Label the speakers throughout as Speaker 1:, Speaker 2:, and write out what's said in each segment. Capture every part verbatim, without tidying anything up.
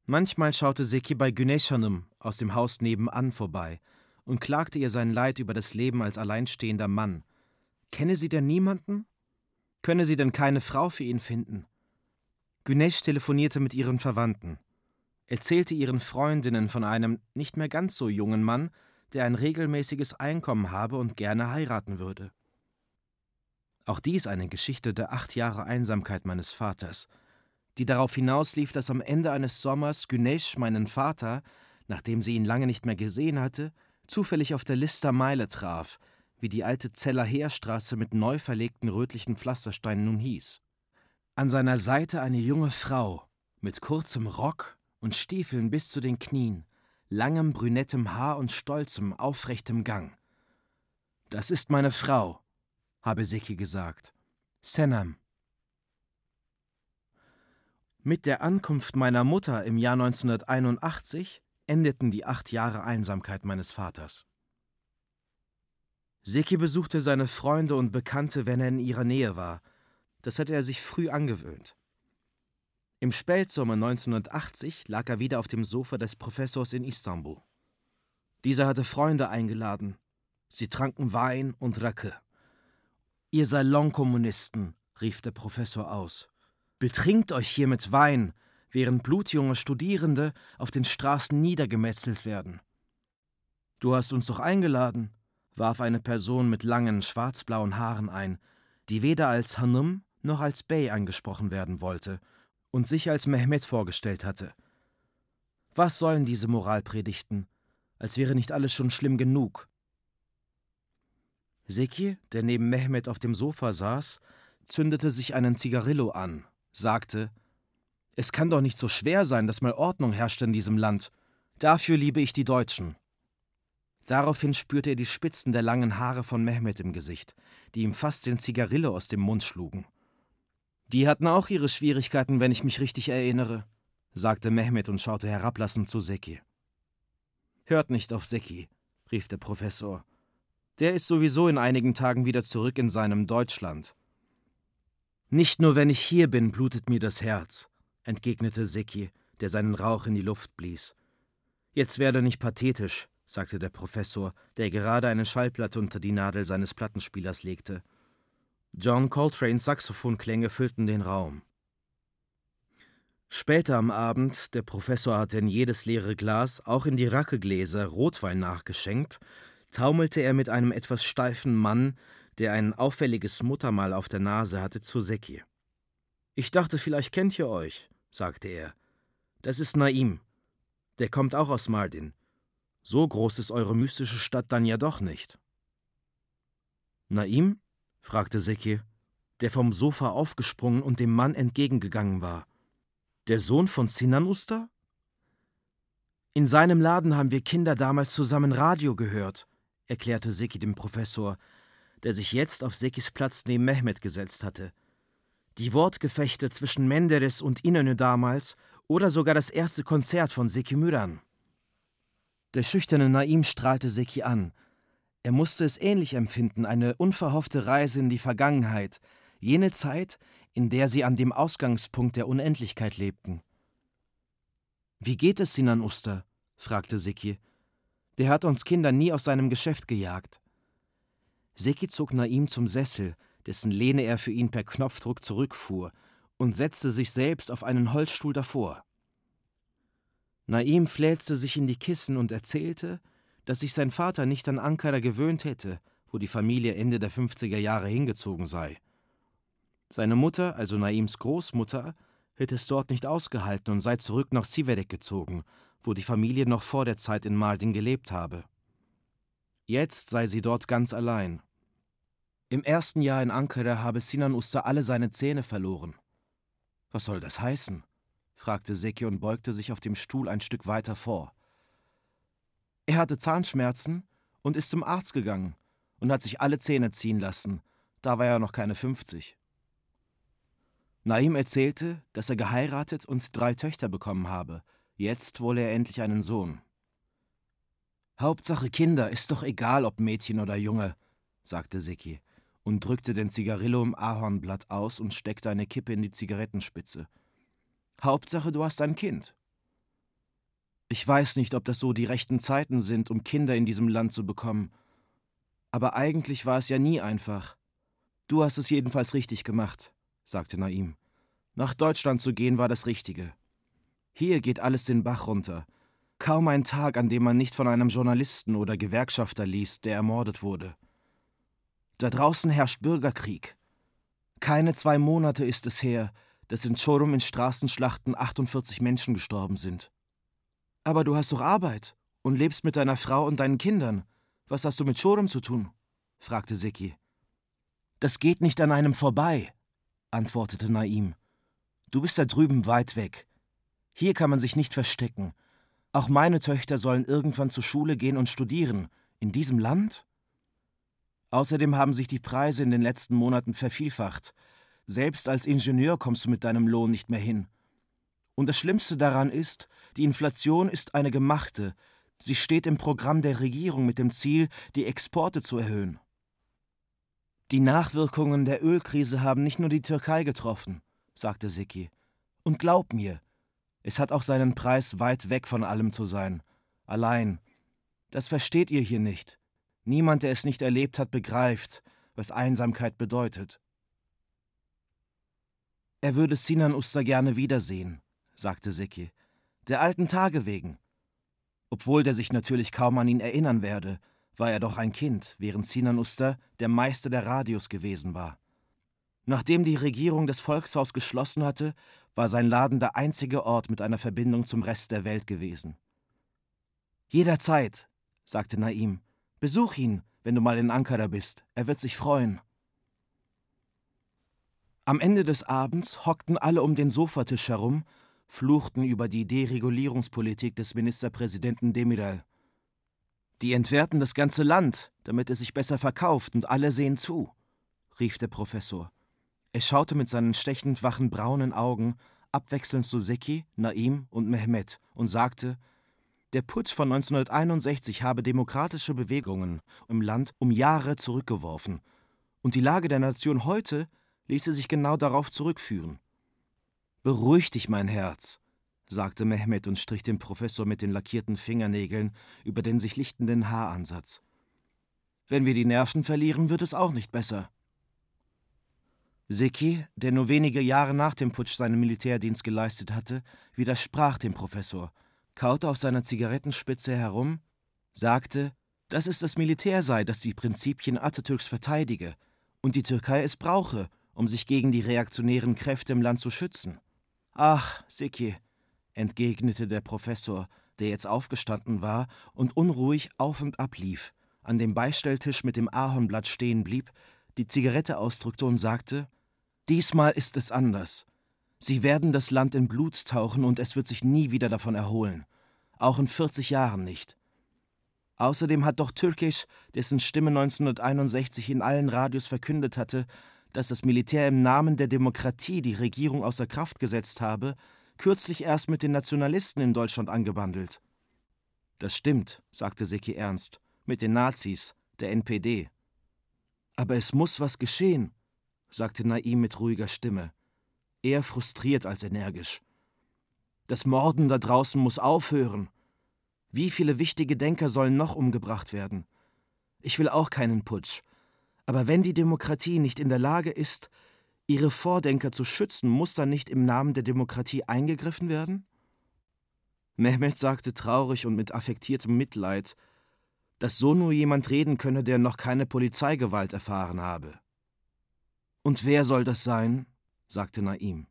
Speaker 1: Manchmal schaute Seki bei Güneş Hanım aus dem Haus nebenan vorbei und klagte ihr sein Leid über das Leben als alleinstehender Mann. Kenne sie denn niemanden? Könne sie denn keine Frau für ihn finden? Güneş telefonierte mit ihren Verwandten, erzählte ihren Freundinnen von einem nicht mehr ganz so jungen Mann, der ein regelmäßiges Einkommen habe und gerne heiraten würde. Auch dies eine Geschichte der acht Jahre Einsamkeit meines Vaters, die darauf hinauslief, dass am Ende eines Sommers Güneş meinen Vater, nachdem sie ihn lange nicht mehr gesehen hatte, zufällig auf der Lister Meile traf, wie die alte Zeller Heerstraße mit neu verlegten rötlichen Pflastersteinen nun hieß. An seiner Seite eine junge Frau mit kurzem Rock und Stiefeln bis zu den Knien, langem brünettem Haar und stolzem, aufrechtem Gang. »Das ist meine Frau«, habe Seki gesagt. »Senem.« Mit der Ankunft meiner Mutter im Jahr neunzehnhunderteinundachtzig endeten die acht Jahre Einsamkeit meines Vaters. Seki besuchte seine Freunde und Bekannte, wenn er in ihrer Nähe war. Das hatte er sich früh angewöhnt. Im Spätsommer neunzehnhundertachtzig lag er wieder auf dem Sofa des Professors in Istanbul. Dieser hatte Freunde eingeladen. Sie tranken Wein und Rakı. »Ihr Salonkommunisten«, rief der Professor aus, »betrinkt euch hier mit Wein, während blutjunge Studierende auf den Straßen niedergemetzelt werden.« »Du hast uns doch eingeladen«, warf eine Person mit langen, schwarzblauen Haaren ein, die weder als Hanım noch als Bey angesprochen werden wollte und sich als Mehmet vorgestellt hatte. Was sollen diese Moralpredigten, als wäre nicht alles schon schlimm genug? Seki, der neben Mehmet auf dem Sofa saß, zündete sich einen Zigarillo an, sagte: »Es kann doch nicht so schwer sein, dass mal Ordnung herrscht in diesem Land. Dafür liebe ich die Deutschen.« Daraufhin spürte er die Spitzen der langen Haare von Mehmet im Gesicht, die ihm fast den Zigarillo aus dem Mund schlugen. »Die hatten auch ihre Schwierigkeiten, wenn ich mich richtig erinnere«, sagte Mehmet und schaute herablassend zu Seki. »Hört nicht auf Seki«, rief der Professor. »Der ist sowieso in einigen Tagen wieder zurück in seinem Deutschland.« »Nicht nur, wenn ich hier bin, blutet mir das Herz«, entgegnete Seki, der seinen Rauch in die Luft blies. »Jetzt werde nicht pathetisch«, sagte der Professor, der gerade eine Schallplatte unter die Nadel seines Plattenspielers legte. John Coltranes Saxophonklänge füllten den Raum. Später am Abend, der Professor hatte in jedes leere Glas, auch in die Rakı-Gläser, Rotwein nachgeschenkt, taumelte er mit einem etwas steifen Mann, der ein auffälliges Muttermal auf der Nase hatte, zu Seki. »Ich dachte, vielleicht kennt ihr euch«, sagte er. »Das ist Naim. Der kommt auch aus Mardin. So groß ist eure mystische Stadt dann ja doch nicht.« »Naim?« fragte Seki, der vom Sofa aufgesprungen und dem Mann entgegengegangen war. »Der Sohn von Sinan Usta?« »In seinem Laden haben wir Kinder damals zusammen Radio gehört«, erklärte Seki dem Professor, der sich jetzt auf Sekis Platz neben Mehmet gesetzt hatte. Die Wortgefechte zwischen Menderes und İnönü damals oder sogar das erste Konzert von Zeki Müren. Der schüchterne Naim strahlte Seki an. Er musste es ähnlich empfinden, eine unverhoffte Reise in die Vergangenheit, jene Zeit, in der sie an dem Ausgangspunkt der Unendlichkeit lebten. »Wie geht es Sinan Usta?«, fragte Seki. »Der hat uns Kinder nie aus seinem Geschäft gejagt.« Seki zog Naim zum Sessel, dessen Lehne er für ihn per Knopfdruck zurückfuhr, und setzte sich selbst auf einen Holzstuhl davor. Naim fläzte sich in die Kissen und erzählte, dass sich sein Vater nicht an Ankara gewöhnt hätte, wo die Familie Ende der fünfziger Jahre hingezogen sei. Seine Mutter, also Naims Großmutter, hätte es dort nicht ausgehalten und sei zurück nach Siverek gezogen, wo die Familie noch vor der Zeit in Mardin gelebt habe. Jetzt sei sie dort ganz allein. Im ersten Jahr in Ankara habe Sinan Usta alle seine Zähne verloren. »Was soll das heißen?«, fragte Seki und beugte sich auf dem Stuhl ein Stück weiter vor. »Er hatte Zahnschmerzen und ist zum Arzt gegangen und hat sich alle Zähne ziehen lassen. Da war er noch keine fünfzig. Naim erzählte, dass er geheiratet und drei Töchter bekommen habe. Jetzt wolle er endlich einen Sohn. »Hauptsache Kinder, ist doch egal, ob Mädchen oder Junge«, sagte Seki und drückte den Zigarillo im Ahornblatt aus und steckte eine Kippe in die Zigarettenspitze. »Hauptsache, du hast ein Kind.« Ich weiß nicht, ob das so die rechten Zeiten sind, um Kinder in diesem Land zu bekommen. Aber eigentlich war es ja nie einfach. Du hast es jedenfalls richtig gemacht, sagte Naim. Nach Deutschland zu gehen war das Richtige. Hier geht alles den Bach runter. Kaum ein Tag, an dem man nicht von einem Journalisten oder Gewerkschafter liest, der ermordet wurde. Da draußen herrscht Bürgerkrieg. Keine zwei Monate ist es her, dass in Çorum in Straßenschlachten achtundvierzig Menschen gestorben sind. Aber du hast doch Arbeit und lebst mit deiner Frau und deinen Kindern. Was hast du mit Çorum zu tun? Fragte Zeki. Das geht nicht an einem vorbei, antwortete Naim. Du bist da drüben weit weg. Hier kann man sich nicht verstecken. Auch meine Töchter sollen irgendwann zur Schule gehen und studieren. In diesem Land? Außerdem haben sich die Preise in den letzten Monaten vervielfacht. Selbst als Ingenieur kommst du mit deinem Lohn nicht mehr hin. Und das Schlimmste daran ist, die Inflation ist eine gemachte. Sie steht im Programm der Regierung mit dem Ziel, die Exporte zu erhöhen. Die Nachwirkungen der Ölkrise haben nicht nur die Türkei getroffen, sagte Zeki. Und glaub mir, es hat auch seinen Preis, weit weg von allem zu sein. Allein. Das versteht ihr hier nicht. Niemand, der es nicht erlebt hat, begreift, was Einsamkeit bedeutet. Er würde Sinan Usta gerne wiedersehen, sagte Zeki. Der alten Tage wegen. Obwohl der sich natürlich kaum an ihn erinnern werde, war er doch ein Kind, während Sinan Usta der Meister der Radios gewesen war. Nachdem die Regierung das Volkshaus geschlossen hatte, war sein Laden der einzige Ort mit einer Verbindung zum Rest der Welt gewesen. »Jederzeit«, sagte Naim. »Besuch ihn, wenn du mal in Ankara bist. Er wird sich freuen.« Am Ende des Abends hockten alle um den Sofatisch herum, fluchten über die Deregulierungspolitik des Ministerpräsidenten Demirel. »Die entwerten das ganze Land, damit es sich besser verkauft, und alle sehen zu«, rief der Professor. Er schaute mit seinen stechend wachen braunen Augen abwechselnd zu Zeki, Naim und Mehmet und sagte, der Putsch von neunzehnhunderteinundsechzig habe demokratische Bewegungen im Land um Jahre zurückgeworfen, und die Lage der Nation heute ließe sich genau darauf zurückführen. »Beruhig dich, mein Herz«, sagte Mehmet und strich dem Professor mit den lackierten Fingernägeln über den sich lichtenden Haaransatz. »Wenn wir die Nerven verlieren, wird es auch nicht besser.« Zeki, der nur wenige Jahre nach dem Putsch seinen Militärdienst geleistet hatte, widersprach dem Professor, kaute auf seiner Zigarettenspitze herum, sagte, dass es das Militär sei, das die Prinzipien Atatürks verteidige und die Türkei es brauche, um sich gegen die reaktionären Kräfte im Land zu schützen. »Ach, Zeki«, entgegnete der Professor, der jetzt aufgestanden war und unruhig auf und ab lief, an dem Beistelltisch mit dem Ahornblatt stehen blieb, die Zigarette ausdrückte und sagte, »Diesmal ist es anders. Sie werden das Land in Blut tauchen und es wird sich nie wieder davon erholen. Auch in vierzig Jahren nicht. Außerdem hat doch Türkisch, dessen Stimme neunzehnhunderteinundsechzig in allen Radios verkündet hatte, dass das Militär im Namen der Demokratie die Regierung außer Kraft gesetzt habe, kürzlich erst mit den Nationalisten in Deutschland angebandelt.« »Das stimmt«, sagte Zeki ernst, »mit den Nazis, der N P D.« »Aber es muss was geschehen«, sagte Naim mit ruhiger Stimme, eher frustriert als energisch. »Das Morden da draußen muss aufhören. Wie viele wichtige Denker sollen noch umgebracht werden? Ich will auch keinen Putsch. Aber wenn die Demokratie nicht in der Lage ist, ihre Vordenker zu schützen, muss dann nicht im Namen der Demokratie eingegriffen werden?« Mehmet sagte traurig und mit affektiertem Mitleid, dass so nur jemand reden könne, der noch keine Polizeigewalt erfahren habe. »Und wer soll das sein?«, sagte Naim.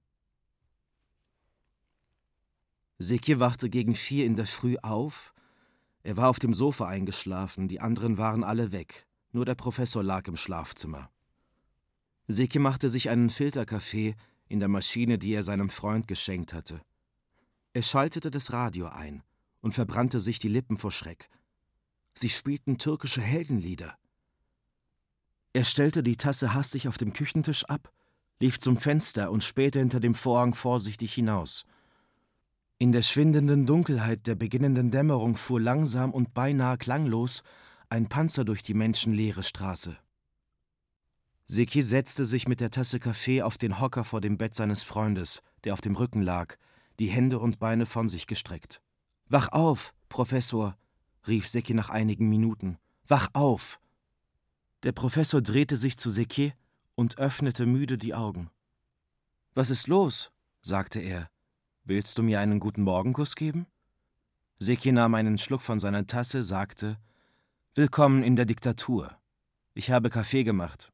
Speaker 1: Zeki wachte gegen vier in der Früh auf. Er war auf dem Sofa eingeschlafen, die anderen waren alle weg, nur der Professor lag im Schlafzimmer. Zeki machte sich einen Filterkaffee in der Maschine, die er seinem Freund geschenkt hatte. Er schaltete das Radio ein und verbrannte sich die Lippen vor Schreck. Sie spielten türkische Heldenlieder. Er stellte die Tasse hastig auf dem Küchentisch ab, lief zum Fenster und spähte hinter dem Vorhang vorsichtig hinaus. In der schwindenden Dunkelheit der beginnenden Dämmerung fuhr langsam und beinahe klanglos ein Panzer durch die menschenleere Straße. Zeki setzte sich mit der Tasse Kaffee auf den Hocker vor dem Bett seines Freundes, der auf dem Rücken lag, die Hände und Beine von sich gestreckt. »Wach auf, Professor«, rief Seki nach einigen Minuten. »Wach auf!« Der Professor drehte sich zu Seki und öffnete müde die Augen. »Was ist los?« sagte er. »Willst du mir einen guten Morgenkuss geben?« Seki nahm einen Schluck von seiner Tasse, sagte: »Willkommen in der Diktatur. Ich habe Kaffee gemacht.«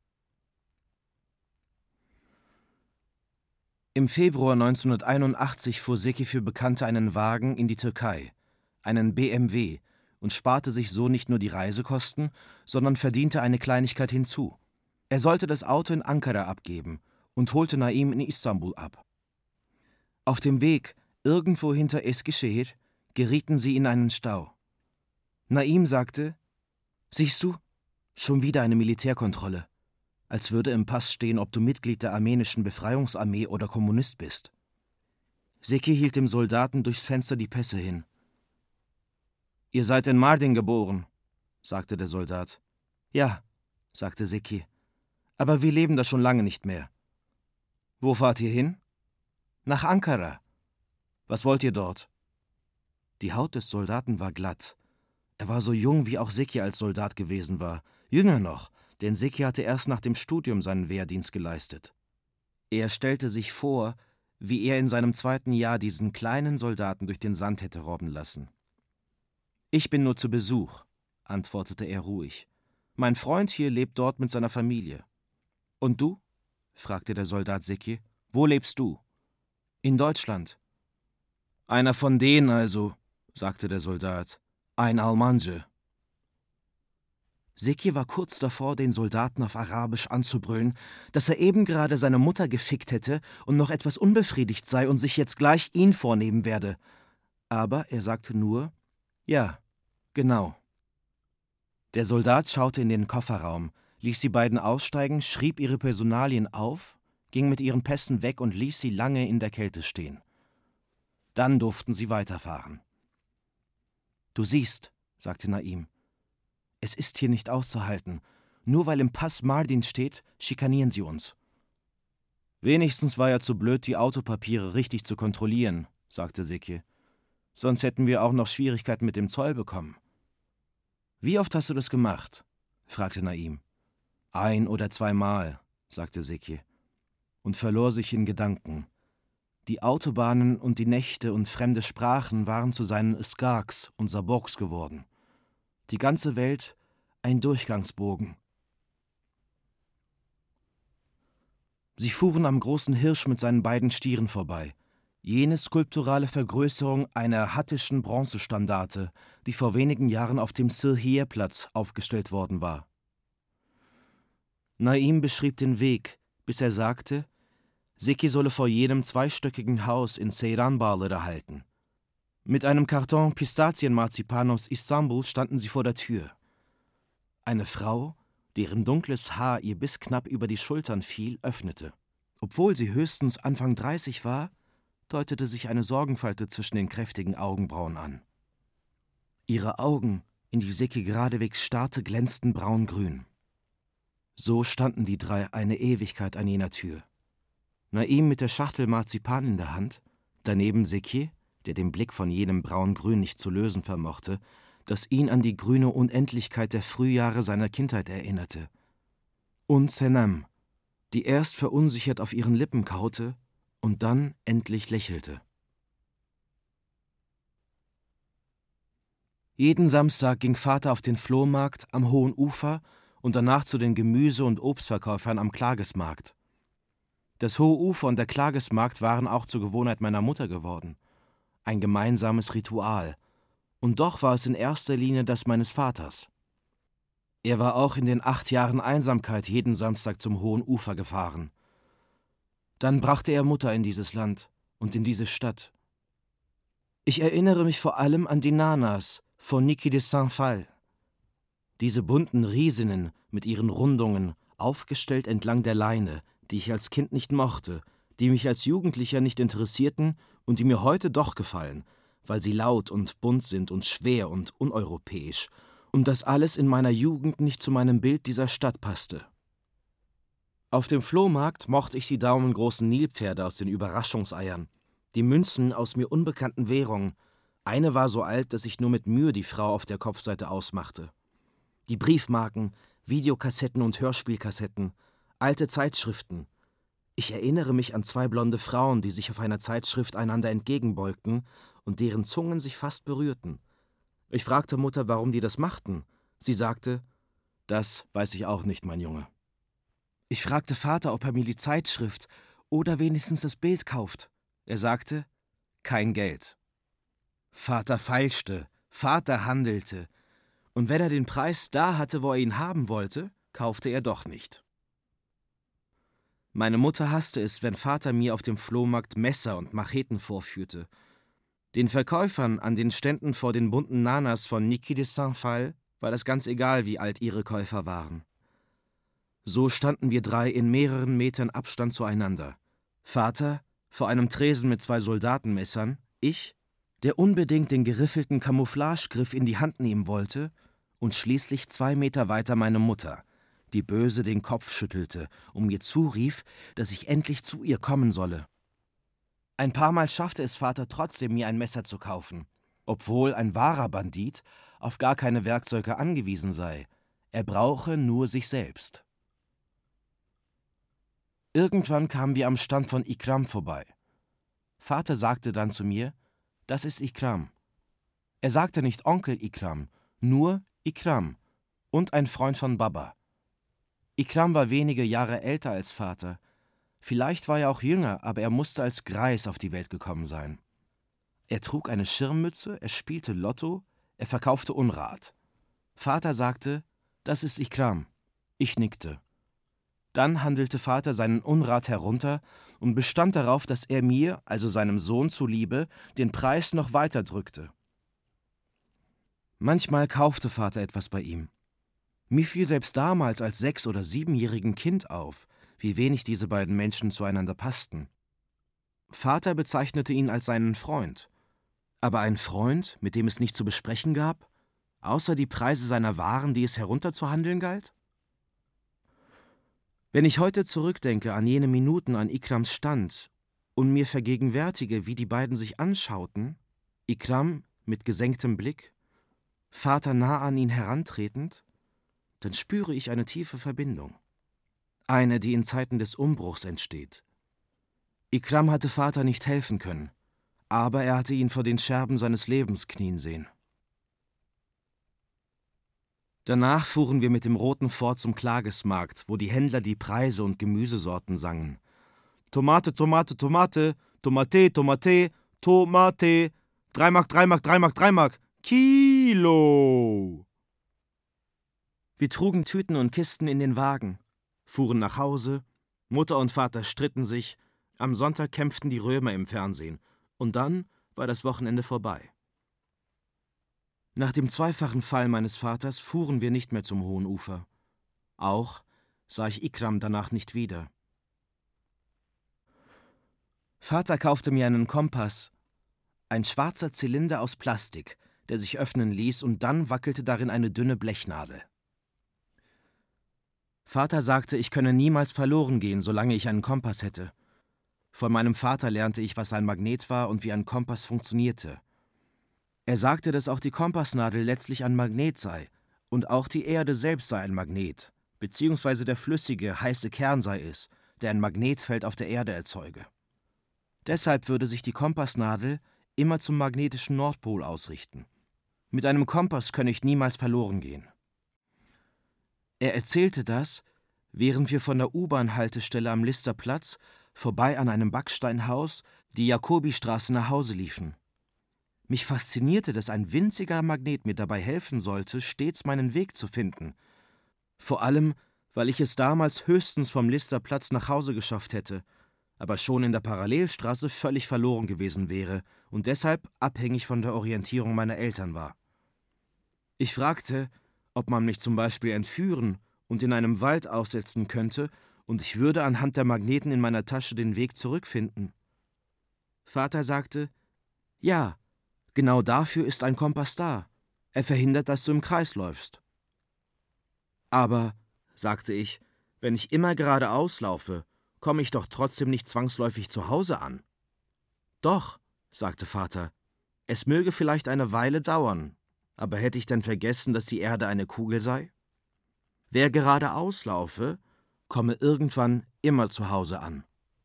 Speaker 1: Im Februar neunzehnhunderteinundachtzig fuhr Seki für Bekannte einen Wagen in die Türkei, einen B M W, und sparte sich so nicht nur die Reisekosten, sondern verdiente eine Kleinigkeit hinzu. Er sollte das Auto in Ankara abgeben und holte Naim in Istanbul ab. Auf dem Weg, irgendwo hinter Eskişehir, gerieten sie in einen Stau. Naim sagte: »Siehst du, schon wieder eine Militärkontrolle. Als würde im Pass stehen, ob du Mitglied der armenischen Befreiungsarmee oder Kommunist bist.« Seki hielt dem Soldaten durchs Fenster die Pässe hin. »Ihr seid in Mardin geboren«, sagte der Soldat. »Ja«, sagte Seki, »aber wir leben da schon lange nicht mehr.« »Wo fahrt ihr hin?« »Nach Ankara.« »Was wollt ihr dort?« Die Haut des Soldaten war glatt. Er war so jung, wie auch Seki als Soldat gewesen war, jünger noch, denn Seki hatte erst nach dem Studium seinen Wehrdienst geleistet. Er stellte sich vor, wie er in seinem zweiten Jahr diesen kleinen Soldaten durch den Sand hätte robben lassen. »Ich bin nur zu Besuch«, antwortete er ruhig. »Mein Freund hier lebt dort mit seiner Familie.« »Und du?« fragte der Soldat Seki. »Wo lebst du?« »In Deutschland.« »Einer von denen also«, sagte der Soldat. »Ein Almanje.« Seki war kurz davor, den Soldaten auf Arabisch anzubrüllen, dass er eben gerade seine Mutter gefickt hätte und noch etwas unbefriedigt sei und sich jetzt gleich ihn vornehmen werde. Aber er sagte nur: »Ja, genau.« Der Soldat schaute in den Kofferraum, ließ die beiden aussteigen, schrieb ihre Personalien auf, ging mit ihren Pässen weg und ließ sie lange in der Kälte stehen. Dann durften sie weiterfahren. »Du siehst«, sagte Naim, »es ist hier nicht auszuhalten. Nur weil im Pass Mardin steht, schikanieren sie uns.« »Wenigstens war er zu blöd, die Autopapiere richtig zu kontrollieren«, sagte Seki. »Sonst hätten wir auch noch Schwierigkeiten mit dem Zoll bekommen.« »Wie oft hast du das gemacht?« fragte Naim. »Ein oder zweimal«, sagte Seki und verlor sich in Gedanken. Die Autobahnen und die Nächte und fremde Sprachen waren zu seinen Eskaks und Saboks geworden. Die ganze Welt ein Durchgangsbogen. Sie fuhren am großen Hirsch mit seinen beiden Stieren vorbei. Jene skulpturale Vergrößerung einer hattischen Bronzestandarte, die vor wenigen Jahren auf dem Sirhir-Platz aufgestellt worden war. Naim beschrieb den Weg, bis er sagte, Seki solle vor jenem zweistöckigen Haus in Seyranbağları halten. Mit einem Karton Pistazienmarzipan aus Istanbul standen sie vor der Tür. Eine Frau, deren dunkles Haar ihr bis knapp über die Schultern fiel, öffnete. Obwohl sie höchstens Anfang dreißig war, deutete sich eine Sorgenfalte zwischen den kräftigen Augenbrauen an. Ihre Augen, in die Seki geradewegs starrte, glänzten braungrün. So standen die drei eine Ewigkeit an jener Tür. Naim mit der Schachtel Marzipan in der Hand, daneben Seki, der den Blick von jenem Braungrün nicht zu lösen vermochte, das ihn an die grüne Unendlichkeit der Frühjahre seiner Kindheit erinnerte. Und Senem, die erst verunsichert auf ihren Lippen kaute und dann endlich lächelte. Jeden Samstag ging Vater auf den Flohmarkt am Hohen Ufer und danach zu den Gemüse- und Obstverkäufern am Klagesmarkt. Das Hohe Ufer und der Klagesmarkt waren auch zur Gewohnheit meiner Mutter geworden. Ein gemeinsames Ritual. Und doch war es in erster Linie das meines Vaters. Er war auch in den acht Jahren Einsamkeit jeden Samstag zum Hohen Ufer gefahren. Dann brachte er Mutter in dieses Land und in diese Stadt. Ich erinnere mich vor allem an die Nanas von Niki de Saint-Phal. Diese bunten Riesinnen mit ihren Rundungen, aufgestellt entlang der Leine, die ich als Kind nicht mochte, die mich als Jugendlicher nicht interessierten und die mir heute doch gefallen, weil sie laut und bunt sind und schwer und uneuropäisch, und das alles in meiner Jugend nicht zu meinem Bild dieser Stadt passte. Auf dem Flohmarkt mochte ich die daumengroßen Nilpferde aus den Überraschungseiern, die Münzen aus mir unbekannten Währungen, Eine war so alt, dass ich nur mit Mühe die Frau auf der Kopfseite ausmachte. Die Briefmarken, Videokassetten und Hörspielkassetten, alte Zeitschriften. Ich erinnere mich an zwei blonde Frauen, die sich auf einer Zeitschrift einander entgegenbeugten und deren Zungen sich fast berührten. Ich fragte Mutter, warum die das machten. Sie sagte, das weiß ich auch nicht, mein Junge. Ich fragte Vater, ob er mir die Zeitschrift oder wenigstens das Bild kauft. Er sagte, kein Geld. Vater feilschte, Vater handelte, und wenn er den Preis da hatte, wo er ihn haben wollte, kaufte er doch nicht. Meine Mutter hasste es, wenn Vater mir auf dem Flohmarkt Messer und Macheten vorführte. Den Verkäufern an den Ständen vor den bunten Nanas von Niki de Saint-Phal war das ganz egal, wie alt ihre Käufer waren. So standen wir drei in mehreren Metern Abstand zueinander. Vater vor einem Tresen mit zwei Soldatenmessern, ich, der unbedingt den geriffelten Camouflagegriff in die Hand nehmen wollte, und schließlich zwei Meter weiter meine Mutter, die böse den Kopf schüttelte und mir zurief, dass ich endlich zu ihr kommen solle. Ein paar Mal schaffte es Vater trotzdem, mir ein Messer zu kaufen, obwohl ein wahrer Bandit auf gar keine Werkzeuge angewiesen sei. Er brauche nur sich selbst. Irgendwann kamen wir am Stand von Ikram vorbei. Vater sagte dann zu mir, das ist Ikram. Er sagte nicht Onkel Ikram, nur Ikram und ein Freund von Baba. Ikram war wenige Jahre älter als Vater. Vielleicht war er auch jünger, aber er musste als Greis auf die Welt gekommen sein. Er trug eine Schirmmütze, er spielte Lotto, er verkaufte Unrat. Vater sagte, das ist Ikram. Ich nickte. Dann handelte Vater seinen Unrat herunter und bestand darauf, dass er mir, also seinem Sohn zuliebe, den Preis noch weiter drückte. Manchmal kaufte Vater etwas bei ihm. Mir fiel selbst damals als sechs- oder siebenjährigen Kind auf, wie wenig diese beiden Menschen zueinander passten. Vater bezeichnete ihn als seinen Freund. Aber ein Freund, mit dem es nicht zu besprechen gab, außer die Preise seiner Waren, die es herunterzuhandeln galt? Wenn ich heute zurückdenke an jene Minuten an Ikrams Stand und mir vergegenwärtige, wie die beiden sich anschauten, Ikram mit gesenktem Blick, Vater nah an ihn herantretend, dann spüre ich eine tiefe Verbindung. Eine, die in Zeiten des Umbruchs entsteht. Ikram hatte Vater nicht helfen können, aber er hatte ihn vor den Scherben seines Lebens knien sehen. Danach fuhren wir mit dem roten Ford zum Klagesmarkt, wo die Händler die Preise und Gemüsesorten sangen. Tomate, Tomate, Tomate, Tomate, Tomate, Tomate, drei Mark, drei Mark, drei Mark, drei Mark, Kilo. Wir trugen Tüten und Kisten in den Wagen, fuhren nach Hause, Mutter und Vater stritten sich, am Sonntag kämpften die Römer im Fernsehen, und dann war das Wochenende vorbei. Nach dem zweifachen Fall meines Vaters fuhren wir nicht mehr zum Hohen Ufer. Auch sah ich Ikram danach nicht wieder. Vater kaufte mir einen Kompass, ein schwarzer Zylinder aus Plastik, der sich öffnen ließ, und dann wackelte darin eine dünne Blechnadel. Vater sagte, ich könne niemals verloren gehen, solange ich einen Kompass hätte. Von meinem Vater lernte ich, was ein Magnet war und wie ein Kompass funktionierte. Er sagte, dass auch die Kompassnadel letztlich ein Magnet sei und auch die Erde selbst sei ein Magnet, beziehungsweise der flüssige, heiße Kern sei es, der ein Magnetfeld auf der Erde erzeuge. Deshalb würde sich die Kompassnadel immer zum magnetischen Nordpol ausrichten. Mit einem Kompass könne ich niemals verloren gehen. Er erzählte das, während wir von der U-Bahn-Haltestelle am Listerplatz vorbei an einem Backsteinhaus die Jakobistraße nach Hause liefen. Mich faszinierte, dass ein winziger Magnet mir dabei helfen sollte, stets meinen Weg zu finden. Vor allem, weil ich es damals höchstens vom Listerplatz nach Hause geschafft hätte, aber schon in der Parallelstraße völlig verloren gewesen wäre und deshalb abhängig von der Orientierung meiner Eltern war. Ich fragte, ob man mich zum Beispiel entführen und in einem Wald aussetzen könnte, und ich würde anhand der Magneten in meiner Tasche den Weg zurückfinden. Vater sagte, ja, genau dafür ist ein Kompass da. Er verhindert, dass du im Kreis läufst. Aber, sagte ich, wenn ich immer geradeaus laufe, komme ich doch trotzdem nicht zwangsläufig zu Hause an. Doch, sagte Vater, Es möge vielleicht eine Weile dauern, aber hätte ich denn vergessen, dass die Erde eine Kugel sei? Wer geradeaus laufe, komme irgendwann immer zu Hause an.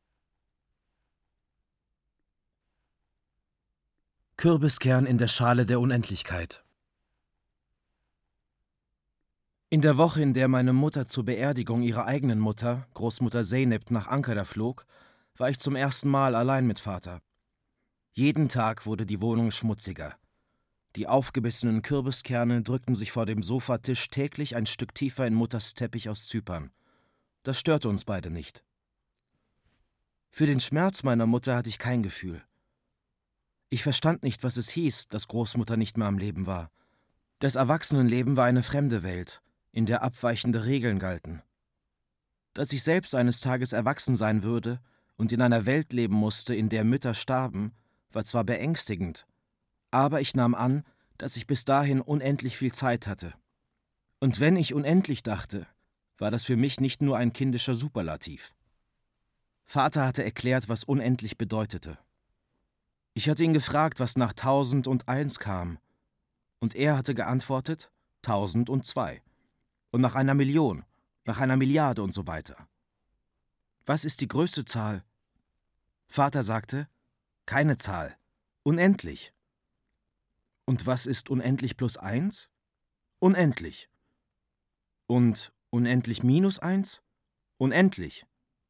Speaker 1: Kürbiskern in der Schale der Unendlichkeit. In der Woche, in der meine Mutter zur Beerdigung ihrer eigenen Mutter, Großmutter Zeynep, nach Ankara flog, war ich zum ersten Mal allein mit Vater. Jeden Tag wurde die Wohnung schmutziger. Die aufgebissenen Kürbiskerne drückten sich vor dem Sofatisch täglich ein Stück tiefer in Mutters Teppich aus Zypern. Das störte uns beide nicht. Für den Schmerz meiner Mutter hatte ich kein Gefühl. Ich verstand nicht, was es hieß, dass Großmutter nicht mehr am Leben war. Das Erwachsenenleben war eine fremde Welt, in der abweichende Regeln galten. Dass ich selbst eines Tages erwachsen sein würde und in einer Welt leben musste, in der Mütter starben, war zwar beängstigend, aber ich nahm an, dass ich bis dahin unendlich viel Zeit hatte. Und wenn ich unendlich dachte, war das für mich nicht nur ein kindischer Superlativ. Vater hatte erklärt, was unendlich bedeutete. Ich hatte ihn gefragt, was nach tausend und eins kam, und er hatte geantwortet, tausend und zwei, und nach einer Million, nach einer Milliarde und so weiter. Was ist die größte Zahl? Vater sagte, keine Zahl, unendlich. Und was ist unendlich plus eins? Unendlich. Und unendlich minus eins? Unendlich.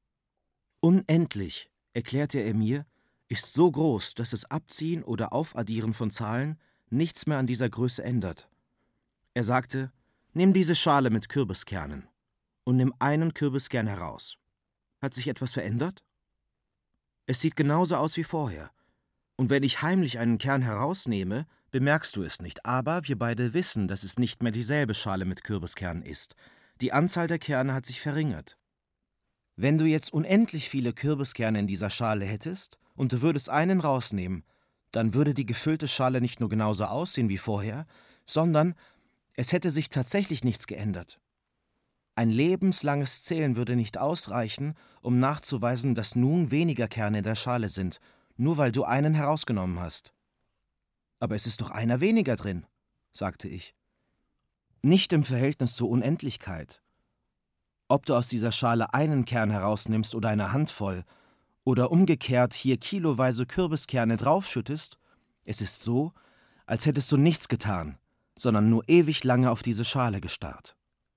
Speaker 1: Unendlich, erklärte er mir, ist so groß, dass das Abziehen oder Aufaddieren von Zahlen nichts mehr an dieser Größe ändert. Er sagte, nimm diese Schale mit Kürbiskernen und nimm einen Kürbiskern heraus. Hat sich etwas verändert? Es sieht genauso aus wie vorher. Und wenn ich heimlich einen Kern herausnehme, bemerkst du es nicht. Aber wir beide wissen, dass es nicht mehr dieselbe Schale mit Kürbiskernen ist. Die Anzahl der Kerne hat sich verringert. Wenn du jetzt unendlich viele Kürbiskerne in dieser Schale hättest und du würdest einen rausnehmen, dann würde die gefüllte Schale nicht nur genauso aussehen wie vorher, sondern es hätte sich tatsächlich nichts geändert. Ein lebenslanges Zählen würde nicht ausreichen, um nachzuweisen, dass nun weniger Kerne in der Schale sind, nur weil du einen herausgenommen hast. Aber es ist doch einer weniger drin, sagte ich. Nicht im Verhältnis zur Unendlichkeit. Ob du aus dieser Schale einen Kern herausnimmst oder eine Handvoll, oder umgekehrt hier kiloweise Kürbiskerne draufschüttest, es ist so, als hättest du nichts getan, sondern nur ewig lange auf diese Schale gestarrt.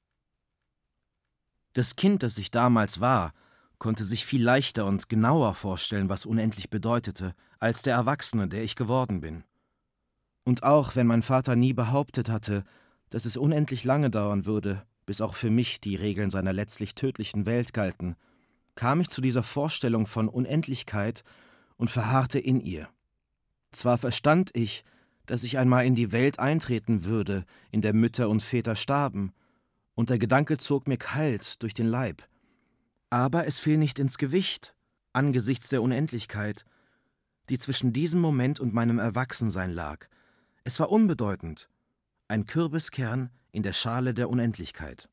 Speaker 1: Das Kind, das ich damals war, konnte sich viel leichter und genauer vorstellen, was unendlich bedeutete, als der Erwachsene, der ich geworden bin. Und auch wenn mein Vater nie behauptet hatte, dass es unendlich lange dauern würde, bis auch für mich die Regeln seiner letztlich tödlichen Welt galten, kam ich zu dieser Vorstellung von Unendlichkeit und verharrte in ihr. Zwar verstand ich, dass ich einmal in die Welt eintreten würde, in der Mütter und Väter starben, und der Gedanke zog mir kalt durch den Leib. Aber es fiel nicht ins Gewicht, angesichts der Unendlichkeit, die zwischen diesem Moment und meinem Erwachsensein lag. Es war unbedeutend, ein Kürbiskern in der Schale der Unendlichkeit.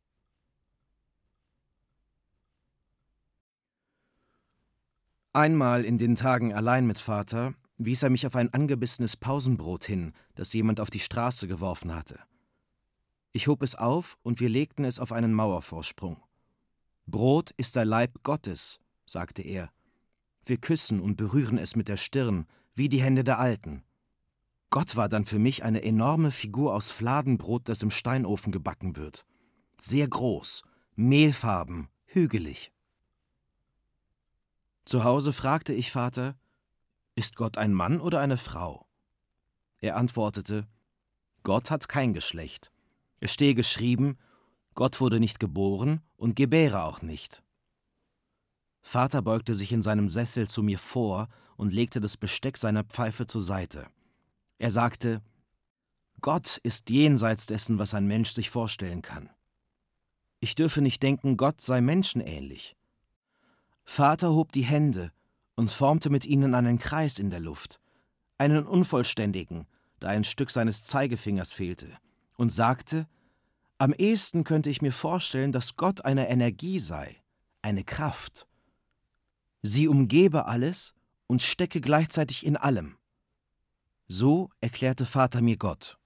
Speaker 1: Einmal in den Tagen allein mit Vater wies er mich auf ein angebissenes Pausenbrot hin, das jemand auf die Straße geworfen hatte. Ich hob es auf und wir legten es auf einen Mauervorsprung. »Brot ist der Leib Gottes«, sagte er. Wir küssen und berühren es mit der Stirn, wie die Hände der Alten. Gott war dann für mich eine enorme Figur aus Fladenbrot, das im Steinofen gebacken wird. Sehr groß, mehlfarben, hügelig. Zu Hause fragte ich Vater, ist Gott ein Mann oder eine Frau? Er antwortete, Gott hat kein Geschlecht. Es stehe geschrieben, Gott wurde nicht geboren und gebäre auch nicht. Vater beugte sich in seinem Sessel zu mir vor und legte das Besteck seiner Pfeife zur Seite. Er sagte, Gott ist jenseits dessen, was ein Mensch sich vorstellen kann. Ich dürfe nicht denken, Gott sei menschenähnlich. Vater hob die Hände und formte mit ihnen einen Kreis in der Luft, einen unvollständigen, da ein Stück seines Zeigefingers fehlte, und sagte, am ehesten könnte ich mir vorstellen, dass Gott eine Energie sei, eine Kraft. Sie umgebe alles und stecke gleichzeitig in allem. So erklärte Vater mir Gott.